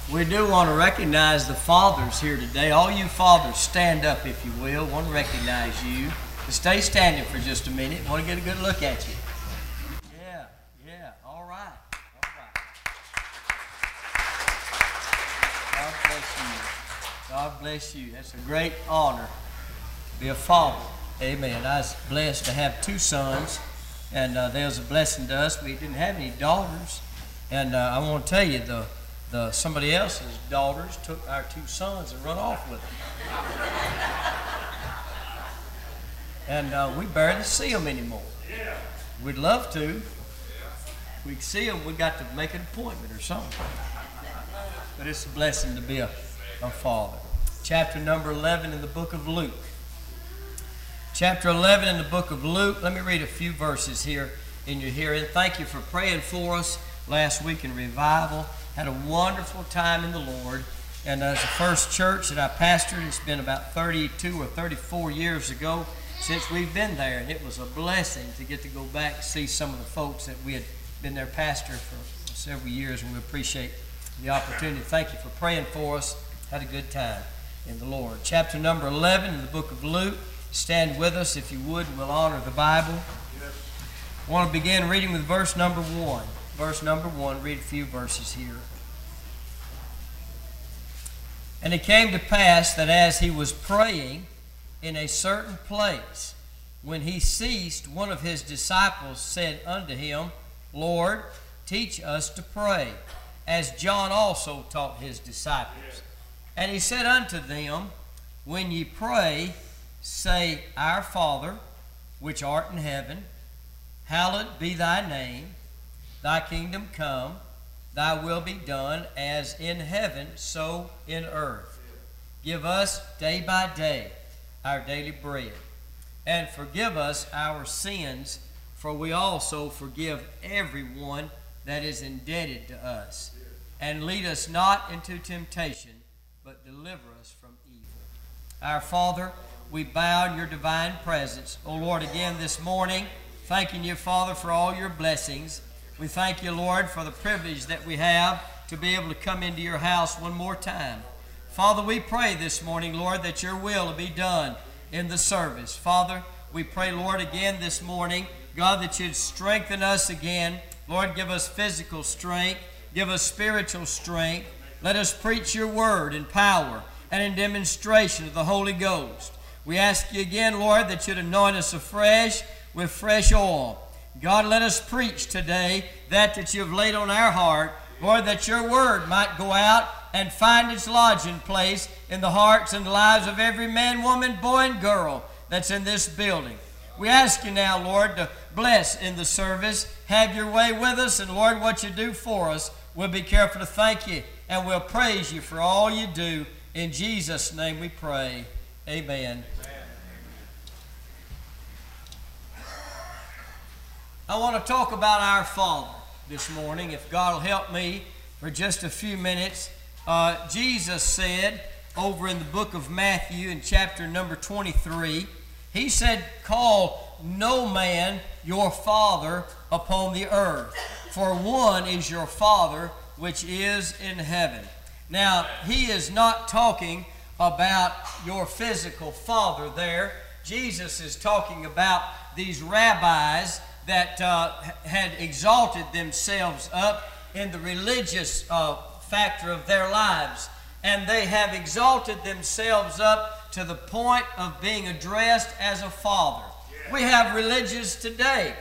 We do want to recognize the fathers here today. All you fathers, stand up if you will. Want to recognize you. But stay standing for just a minute. Want to get a good look at you. Yeah. All right. God bless you. God bless you. That's a great honor to be a father. Amen. I was blessed to have two sons, and they was a blessing to us. We didn't have any daughters, and I want to tell you, somebody else's daughters took our two sons and run off with them. And we barely see them anymore. We'd love to. If we could see them, we got to make an appointment or something. But it's a blessing to be a father. Chapter number 11 in the book of Luke. Chapter 11 in the book of Luke. Let me read a few verses here in your hearing. Thank you for praying for us last week in revival. Had a wonderful time in the Lord. And as the first church that I pastored, it's been about 32 or 34 years ago since we've been there. And it was a blessing to get to go back and see some of the folks that we had been their pastor for several years. And we appreciate the opportunity. Thank you for praying for us. Had a good time in the Lord. Chapter number 11 in the book of Luke. Stand with us if you would. We'll honor the Bible. I want to begin reading with verse number 1. Verse number 1, read a few verses here. And it came to pass that as he was praying in a certain place, when he ceased, one of his disciples said unto him, Lord, teach us to pray, as John also taught his disciples. And he said unto them, When ye pray, say, Our Father, which art in heaven, hallowed be thy name. Thy kingdom come, thy will be done, as in heaven, so in earth. Give us day by day our daily bread, and forgive us our sins, for we also forgive everyone that is indebted to us. And lead us not into temptation, but deliver us from evil. Our Father, we bow in your divine presence. O Lord, again this morning, thanking you, Father, for all your blessings. We thank you, Lord, for the privilege that we have to be able to come into your house one more time. Father, we pray this morning, Lord, that your will will be done in the service. Father, we pray, Lord, again this morning, God, that you'd strengthen us again. Lord, give us physical strength. Give us spiritual strength. Let us preach your word in power and in demonstration of the Holy Ghost. We ask you again, Lord, that you'd anoint us afresh with fresh oil. God, let us preach today that you've laid on our heart, Lord, that your word might go out and find its lodging place in the hearts and lives of every man, woman, boy, and girl that's in this building. We ask you now, Lord, to bless in the service. Have your way with us, and Lord, what you do for us, we'll be careful to thank you, and we'll praise you for all you do. In Jesus' name we pray. Amen. I want to talk about our Father this morning, if God will help me for just a few minutes. Jesus said over in the book of Matthew in chapter number 23, he said, Call no man your father upon the earth, for one is your Father which is in heaven. Now, he is not talking about your physical father there. Jesus is talking about these rabbis that had exalted themselves up in the religious factor of their lives. And they have exalted themselves up to the point of being addressed as a father. Yeah. We have religions today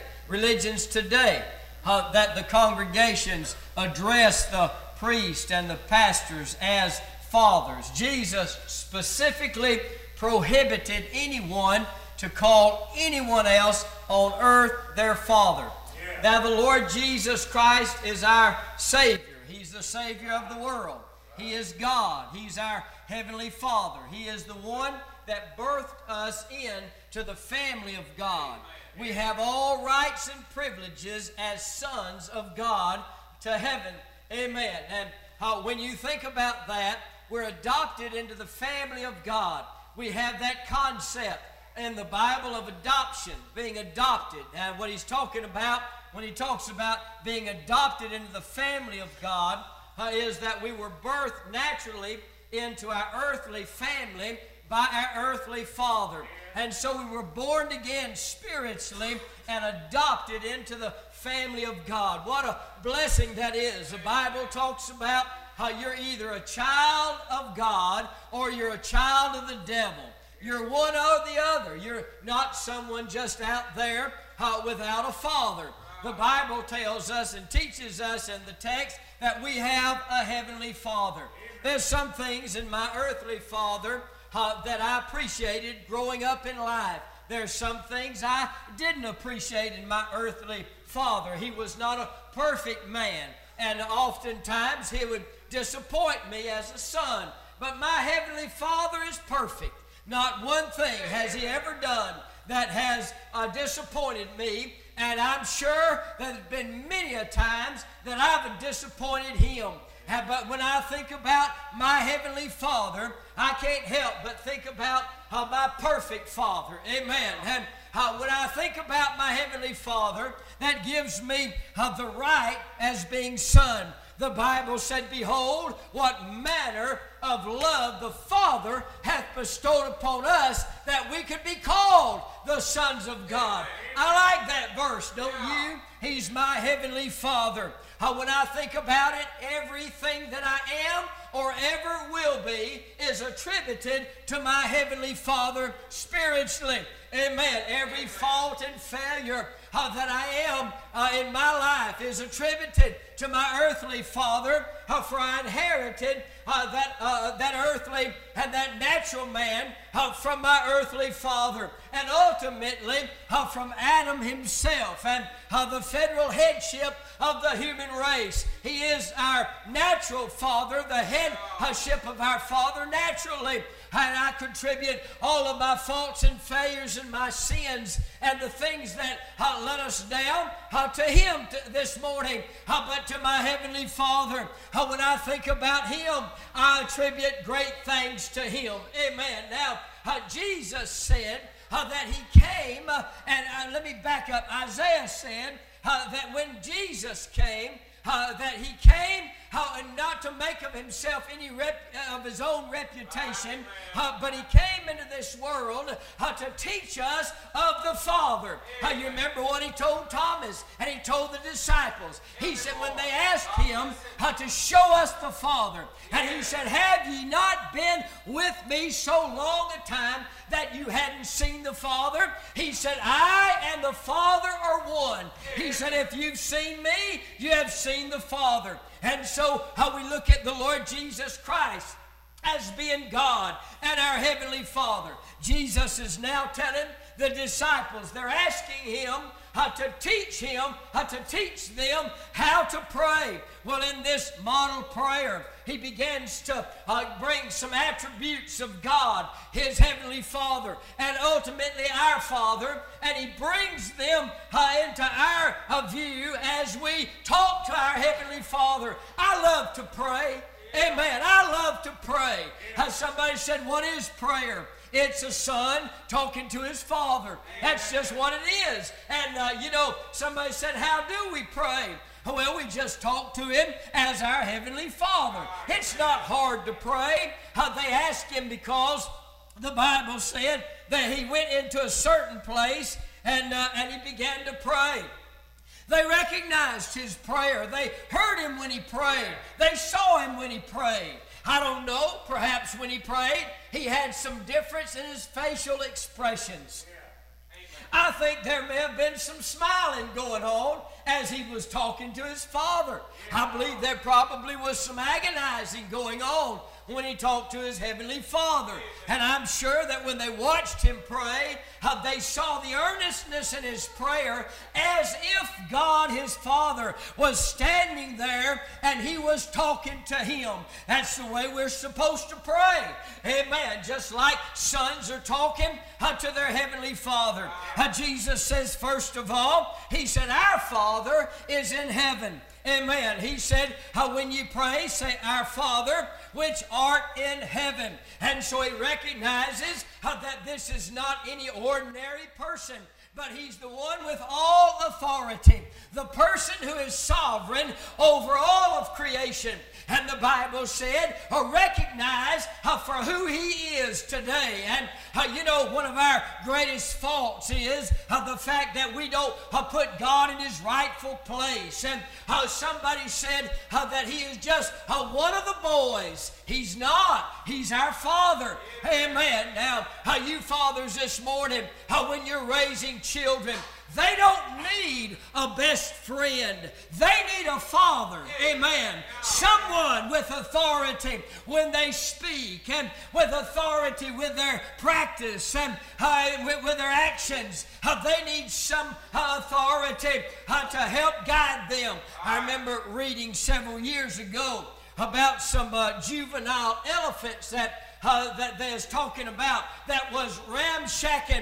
that the congregations address the priest and the pastors as fathers. Jesus specifically prohibited anyone to call anyone else on earth their father. Yeah. Now the Lord Jesus Christ is our Savior. He's the Savior of the world. He is God. He's our Heavenly Father. He is the one that birthed us into the family of God. We have all rights and privileges as sons of God to heaven. Amen. And when you think about that, we're adopted into the family of God. We have that concept in the Bible of adoption, being adopted. And what he's talking about when he talks about being adopted into the family of God, is that we were birthed naturally into our earthly family by our earthly father. And so we were born again spiritually and adopted into the family of God. What a blessing that is. The Bible talks about how you're either a child of God or you're a child of the devil. You're one or the other. You're not someone just out there without a father. The Bible tells us and teaches us in the text that we have a heavenly Father. There's some things in my earthly father that I appreciated growing up in life. There's some things I didn't appreciate in my earthly father. He was not a perfect man, and oftentimes he would disappoint me as a son. But my heavenly Father is perfect. Not one thing has he ever done that has disappointed me, and I'm sure that there's been many a times that I've disappointed him. But when I think about my heavenly Father, I can't help but think about my perfect Father. Amen. And when I think about my heavenly Father, that gives me the right as being son. The Bible said, "Behold, what manner of love the Father hath bestowed upon us, that we could be called the sons of God." I like that verse, don't you? He's my heavenly Father. When I think about it, everything that I am or ever will be is attributed to my heavenly Father spiritually. Amen. Every fault and failure that I am in my life is attributed to my earthly father, for I inherited that earthly and that natural man from my earthly father, and ultimately from Adam himself and the federal headship of the human race. He is our natural father, the headship of our father naturally. And I contribute all of my faults and failures and my sins and the things that let us down to him this morning, but to my heavenly Father. When I think about him, I attribute great things to him. Amen. Now, Jesus said that he came, and let me back up. Isaiah said that when Jesus came, that he came not to make of himself any of his own reputation, but he came into this world to teach us of the Father. You remember what he told Thomas and he told the disciples. He said when they asked him to show us the Father, and he said, "Have ye not been with me so long a time that you hadn't seen the Father?" He said, "I and the Father are one." He said, "If you've seen me, you have seen the Father." And so we look at the Lord Jesus Christ as being God and our heavenly Father. Jesus is now telling the disciples, they're asking him to teach them how to pray. Well, in this model prayer, he begins to bring some attributes of God, his heavenly Father, and ultimately our Father, and he brings them into our view as we talk to our heavenly Father. I love to pray. Amen. I love to pray. Somebody said, "What is prayer?" It's a son talking to his father. That's just what it is. And, somebody said, "How do we pray?" Well, we just talk to him as our heavenly Father. It's not hard to pray. They asked him because the Bible said that he went into a certain place and he began to pray. They recognized his prayer. They heard him when he prayed. They saw him when he prayed. I don't know, perhaps when he prayed, he had some difference in his facial expressions. I think there may have been some smiling going on as he was talking to his Father. I believe there probably was some agonizing going on when he talked to his heavenly Father. And I'm sure that when they watched him pray, they saw the earnestness in his prayer as if God, his Father, was standing there and he was talking to him. That's the way we're supposed to pray. Amen. Just like sons are talking to their heavenly Father. Jesus says, first of all, he said, "Our Father is in heaven." Amen. He said, when you pray, say, "Our Father, which art in heaven." And so he recognizes that this is not any ordinary person, but He's the one with all authority, the person who is sovereign over all of creation. And the Bible said, recognize for who He is today. And you know, one of our greatest faults is the fact that we don't put God in His rightful place. And somebody said that He is just one of the boys. He's not. He's our Father. Amen. Now, you fathers this morning, when you're raising children, they don't need a best friend. They need a father. Amen. Someone with authority when they speak, and with authority with their practice, and with their actions. They need some authority to help guide them. I remember reading several years ago about some juvenile elephants that they was talking about, that was ramshacking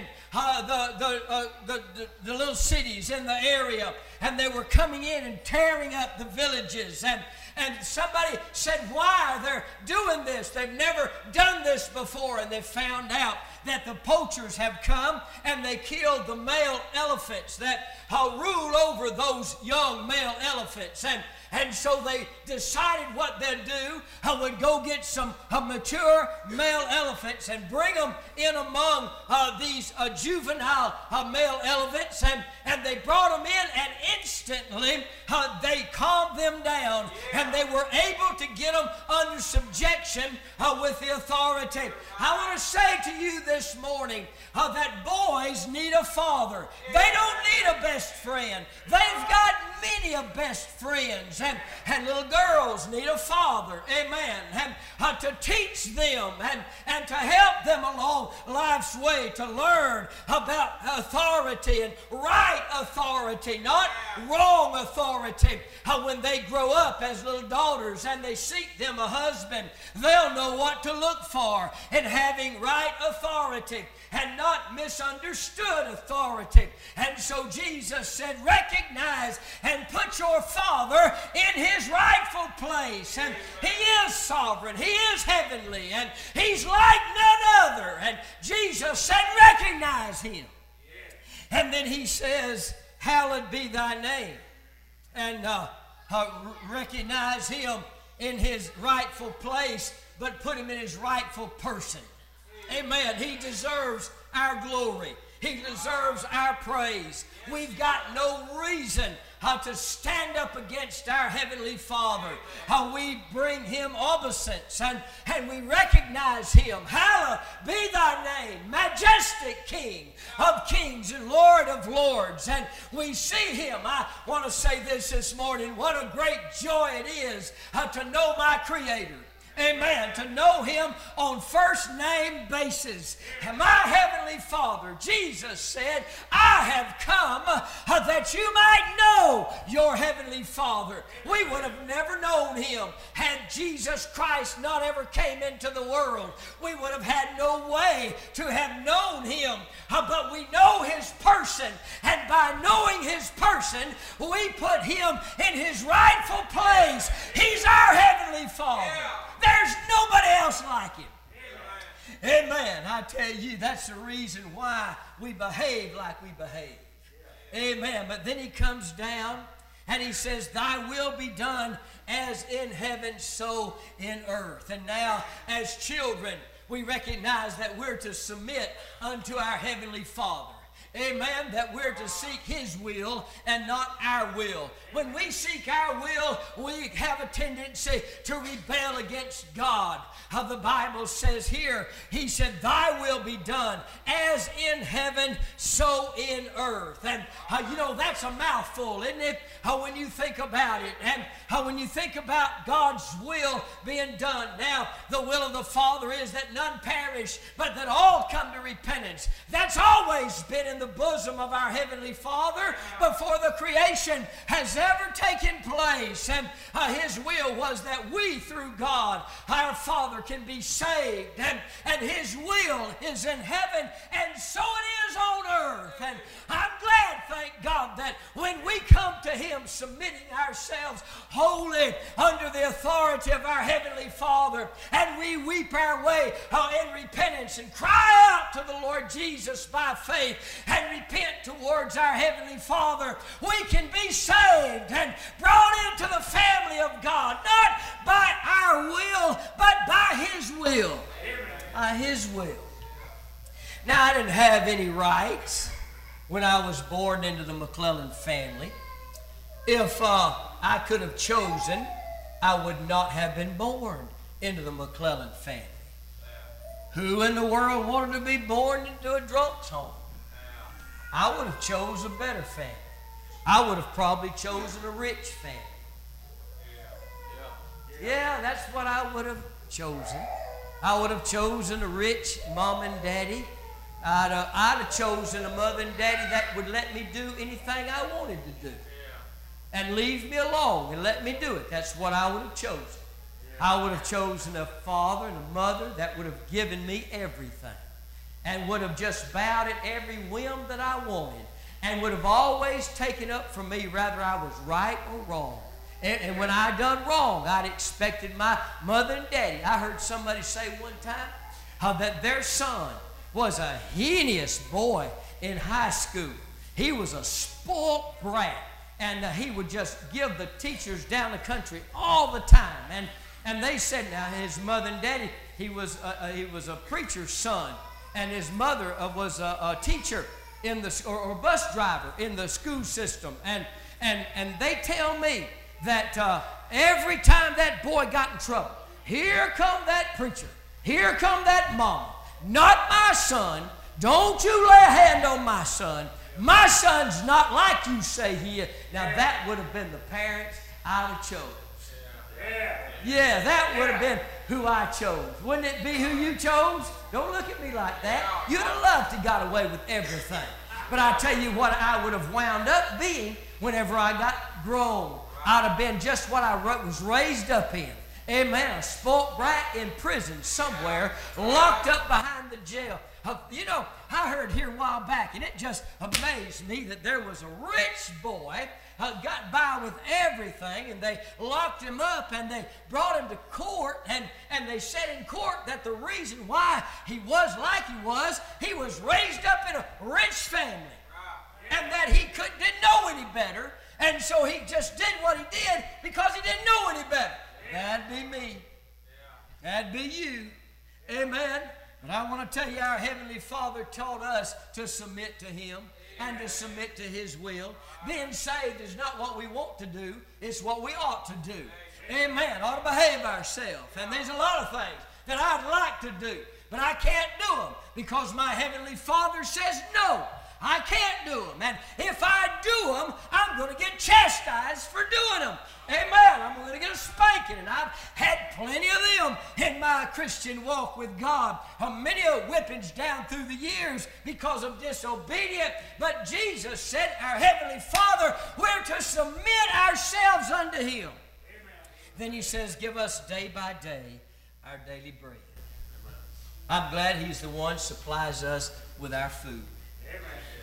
the little cities in the area, and they were coming in and tearing up the villages. And somebody said, why they're doing this? They've never done this before. And they found out that the poachers have come and they killed the male elephants that rule over those young male elephants. And so they decided what they'd do. Would go get some mature male elephants and bring them in among these juvenile male elephants. And they brought them in, and instantly they calmed them down. And they were able to get them under subjection with the authority. I want to say to you this morning that boys need a father. They don't need a best friend. They've got many of best friends. And little girls need a father. Amen. And to teach them and to help them along life's way, to learn about authority and right authority, not wrong authority. When they grow up as little daughters and they seek them a husband, they'll know what to look for in having right authority and not misunderstood authority. And so Jesus said, recognize and put your Father in His rightful place. And He is sovereign. He is heavenly. And He's like none other. And Jesus said, recognize Him. And then He says, hallowed be thy name. And recognize Him in His rightful place, but put Him in His rightful person. Amen. He deserves our glory. He deserves our praise. We've got no reason to stand up against our Heavenly Father. We bring Him obeisance and we recognize Him. Hallowed be thy name, majestic King of kings and Lord of lords. And we see Him. I want to say this morning. What a great joy it is to know my Creator. Amen. To know Him on first name basis. And my Heavenly Father, Jesus said, I have come that you might know your Heavenly Father. We would have never known Him had Jesus Christ not ever came into the world. We would have had no way to have known Him. But we know His person. And by knowing His person, we put Him in His rightful place. He's our Heavenly Father. There's nobody else like Him. Amen. I tell you, that's the reason why we behave like we behave. Amen. But then He comes down and He says, thy will be done as in heaven, so in earth. And now, as children, we recognize that we're to submit unto our Heavenly Father. Amen, that we're to seek His will and not our will. When we seek our will, we have a tendency to rebel against God. The Bible says here, He said, thy will be done as in heaven, so in earth. And you know, that's a mouthful, isn't it? When you think about it. And when you think about God's will being done. Now, the will of the Father is that none perish, but that all come to repentance. That's always been in the bosom of our Heavenly Father before the creation has ever taken place. And His will was that we, through God, our Father, can be saved. And His will is in heaven, and so it is on earth. And I'm glad, thank God, that when we come to Him submitting ourselves wholly under the authority of our Heavenly Father, Father, and we weep our way in repentance and cry out to the Lord Jesus by faith and repent towards our Heavenly Father, we can be saved and brought into the family of God, not by our will, but by His will. By His will. Now, I didn't have any rights when I was born into the McClellan family. If I could have chosen, I would not have been born into the McClellan family. Who in the world wanted to be born into a drunk's home? I would have chosen a better family. I would have probably chosen a rich family. Yeah, that's what I would have chosen. I would have chosen a rich mom and daddy. I'd have chosen a mother and daddy that would let me do anything I wanted to do. And leave me alone and let me do it. That's what I would have chosen. I would have chosen a father and a mother that would have given me everything and would have just bowed at every whim that I wanted and would have always taken up for me whether I was right or wrong. And when I done wrong, I'd expected my mother and daddy. I heard somebody say one time that their son was a heinous boy in high school. He was a spoiled brat. And he would just give the teachers down the country all the time. And they said, now his mother and daddy, he was a preacher's son, and his mother was a teacher in the or bus driver in the school system. And they tell me that every time that boy got in trouble, here come that preacher, here come that mama. Not my son. Don't you lay a hand on my son. My son's not like you say he is. Now that would have been the parents I'd have chose. Yeah, that would have been who I chose. Wouldn't it be who you chose? Don't look at me like that. You'd have loved to got away with everything. But I tell you what I would have wound up being whenever I got grown. I'd have been just what I was raised up in. Amen. A spoilt brat in prison somewhere, locked up behind the jail. You know, I heard here a while back, and it just amazed me that there was a rich boy got by with everything, and they locked him up, and they brought him to court, and they said in court that the reason why he was like he was raised up in a rich family, and that he didn't know any better, and so he just did what he did because he didn't know any better. That'd be me. That'd be you. Amen. But I want to tell you, our Heavenly Father taught us to submit to Him and to submit to His will. Being saved is not what we want to do, it's what we ought to do. Amen. Ought to behave ourselves. And there's a lot of things that I'd like to do, but I can't do them because my Heavenly Father says no. I can't do them. And if I do them, I'm going to get chastised for doing them. Amen. I'm going to get a spanking. And I've had plenty of them in my Christian walk with God. Many whippings down through the years because of disobedience. But Jesus said, our Heavenly Father, we're to submit ourselves unto Him. Amen. Then He says, give us day by day our daily bread. Amen. I'm glad He's the one who supplies us with our food. Amen.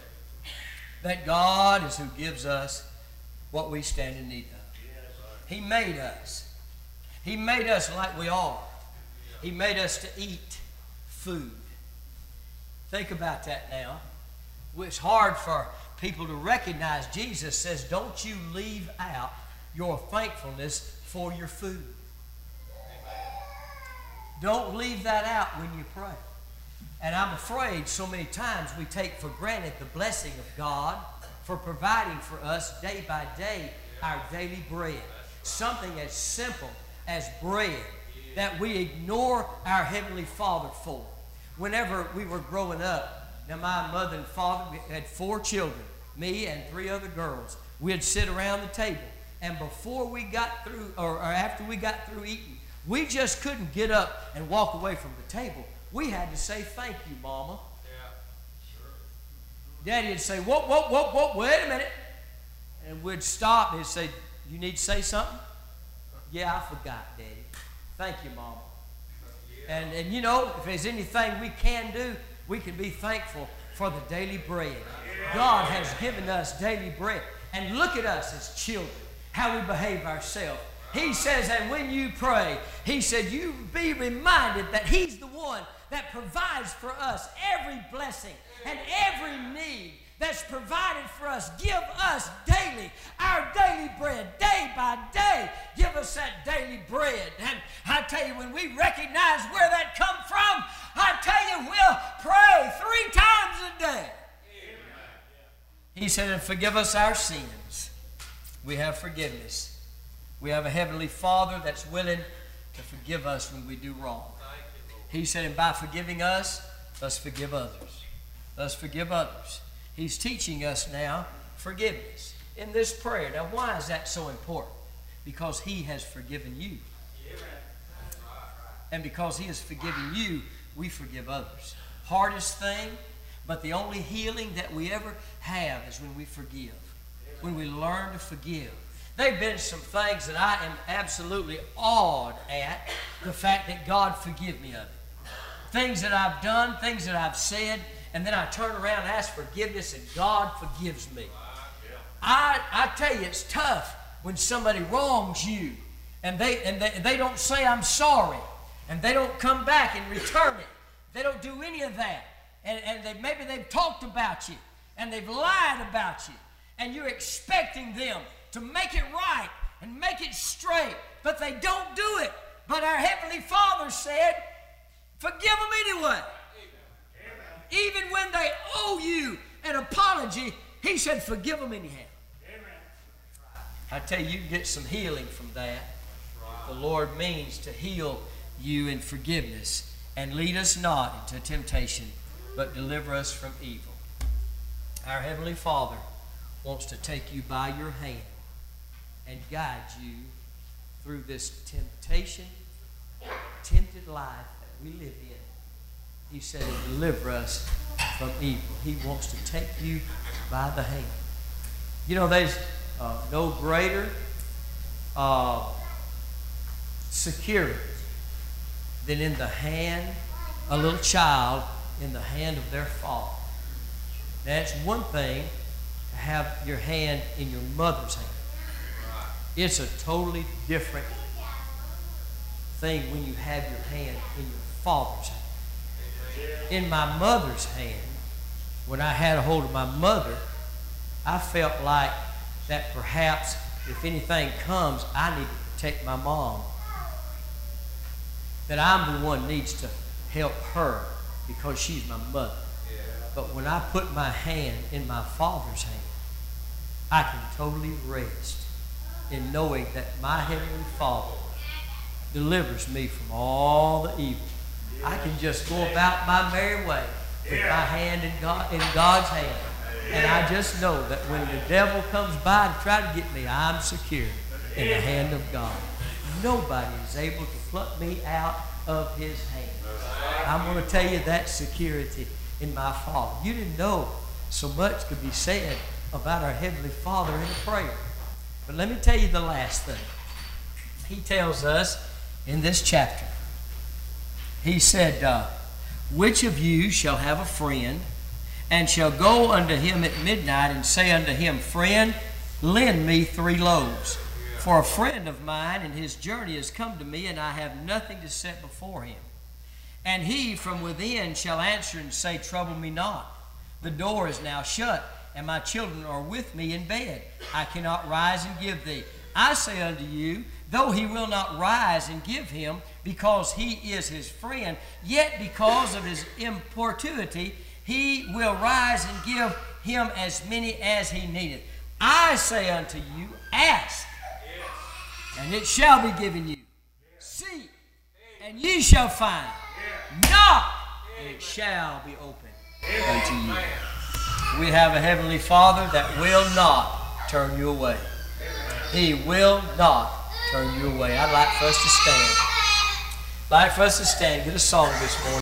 That God is who gives us what we stand in need of. He made us. He made us like we are. He made us to eat food. Think about that now. It's hard for people to recognize. Jesus says, don't you leave out your thankfulness for your food. Don't leave that out when you pray. And I'm afraid so many times we take for granted the blessing of God for providing for us day by day our daily bread. Something as simple as bread that we ignore our Heavenly Father for. Whenever we were growing up, now my mother and father, we had 4 children, me and 3 other girls. We'd sit around the table, and before we got through, or after we got through eating, we just couldn't get up and walk away from the table. We had to say, thank you, Mama. Yeah, sure. Daddy would say, whoa, wait a minute. And we'd stop and he'd say, you need to say something? Yeah, I forgot, Daddy. Thank you, Mama. Yeah. And you know, if there's anything we can do, we can be thankful for the daily bread. Yeah. God has given us daily bread. And look at us as children, how we behave ourselves. He says, and when you pray, he said, you be reminded that he's the one that provides for us every blessing and every need that's provided for us. Give us daily our daily bread, day by day. Give us that daily bread. And I tell you, when we recognize where that comes from, I tell you, we'll pray 3 times a day. He said, and forgive us our sins. We have forgiveness. We have a Heavenly Father that's willing to forgive us when we do wrong. He said, and by forgiving us, let's forgive others. Let's forgive others. He's teaching us now forgiveness in this prayer. Now, why is that so important? Because he has forgiven you. And because he has forgiven you, we forgive others. Hardest thing, but the only healing that we ever have is when we forgive. When we learn to forgive. There have been some things that I am absolutely awed at, the fact that God forgive me of it. Things that I've done, things that I've said, and then I turn around and ask forgiveness and God forgives me. I tell you, it's tough when somebody wrongs you and they don't say I'm sorry, and they don't come back and return it. They don't do any of that. And maybe they've talked about you and they've lied about you, and you're expecting them to make it right and make it straight, but they don't do it. But our Heavenly Father said, forgive them anyway. Amen. Even when they owe you an apology, he said, forgive them anyhow. Amen. I tell you, you can get some healing from that. The Lord means to heal you in forgiveness and lead us not into temptation, but deliver us from evil. Our Heavenly Father wants to take you by your hand and guide you through this tempted life that we live in. He said, deliver us from evil. He wants to take you by the hand. You know, there's no greater security than in the hand, a little child in the hand of their father. That's one thing to have your hand in your mother's hand. It's a totally different thing when you have your hand in your father's hand. In my mother's hand, when I had a hold of my mother, I felt like that perhaps if anything comes, I need to protect my mom. That I'm the one who needs to help her because she's my mother. But when I put my hand in my father's hand, I can totally rest in knowing that my Heavenly Father delivers me from all the evil. I can just go about my merry way with my hand in God's hand. And I just know that when the devil comes by to try to get me, I'm secure in the hand of God. Nobody is able to pluck me out of his hand. I'm going to tell you that security in my Father. You didn't know so much could be said about our Heavenly Father in a prayer. But let me tell you the last thing. He tells us in this chapter, he said, which of you shall have a friend, and shall go unto him at midnight, and say unto him, Friend, lend me 3 loaves. For a friend of mine in his journey has come to me, and I have nothing to set before him. And he from within shall answer and say, Trouble me not. The door is now shut, and my children are with me in bed. I cannot rise and give thee. I say unto you, though he will not rise and give him, because he is his friend, yet because of his importunity, he will rise and give him as many as he needeth. I say unto you, ask, and it shall be given you. Seek, and ye shall find. Knock, and it shall be opened unto you. We have a Heavenly Father that will not turn you away. He will not turn you away. I'd like for us to stand. Get a song this morning.